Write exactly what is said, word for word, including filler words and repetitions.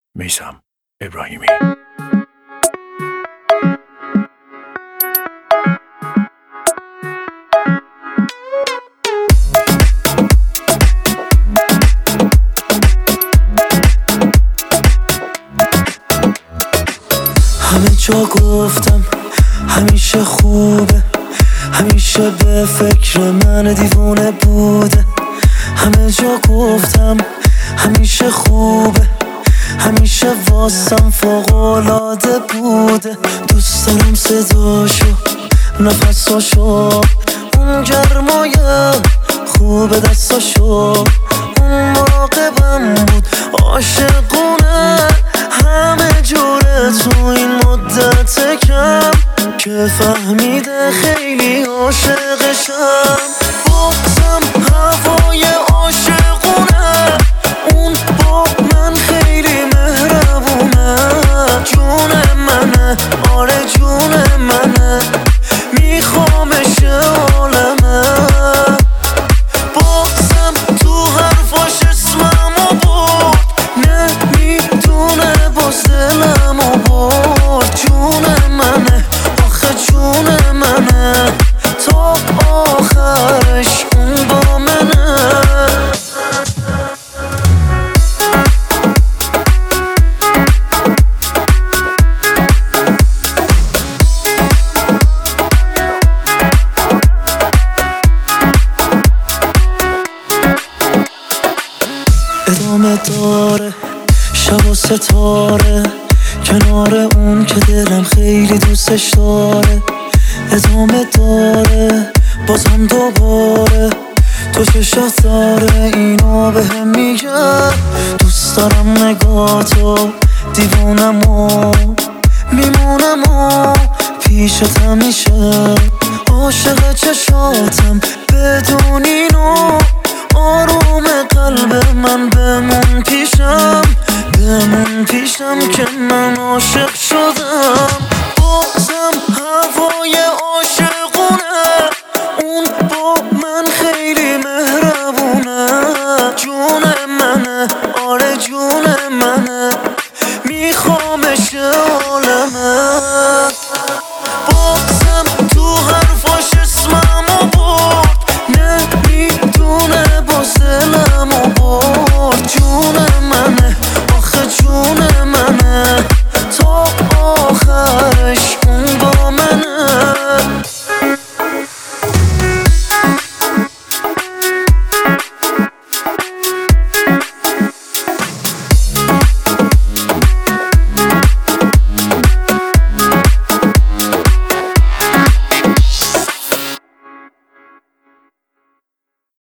میثم ابراهیمی. همه جا گفتم همیشه خوبه، همیشه به فکر من دیوونه بوده. همه جا گفتم همیشه خوبه، همیشه واسم فوق‌العاده بوده. دوست دارم صداشو، نفساشو، اون گرمای خوب دستاشو. اون مراقبم بود عاشقونه، همه جوره تو این مدت کم که فهمیده خیلی عاشقشم. بازم هوای عاشقونه، اون با من خیلی مهربونه. جون منه، آره جون منه، میخوامش عالمه. بازم تو حرفاش اسممو برد، نمیدونه باز دلمو برد. جون منه، آخه جون منه، تا آخرش اون با منه. ادامه داره شب و ستاره، کنار اون که دلم خیلی دوستش داره. ادامه داره بازم دوباره، تو چشات داره اینو بهم میگه. دوست دارم نگاتو، دیوونم و میمونم و پیشت همیشه. عاشق چشاتم بدون اینو، آروم قلب من بمون پیشم، بمون پیشم که من عاشق شدم. بازم هوای عاشق